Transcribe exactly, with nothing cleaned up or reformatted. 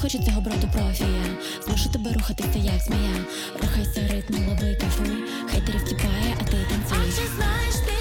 хочу цього броду профія. Змушу тебе рухатися, як змія. Рухайся, ритм, лови, кайфуй. Хейтерів тіпає, а ти танцюй. А чи знаєш ти,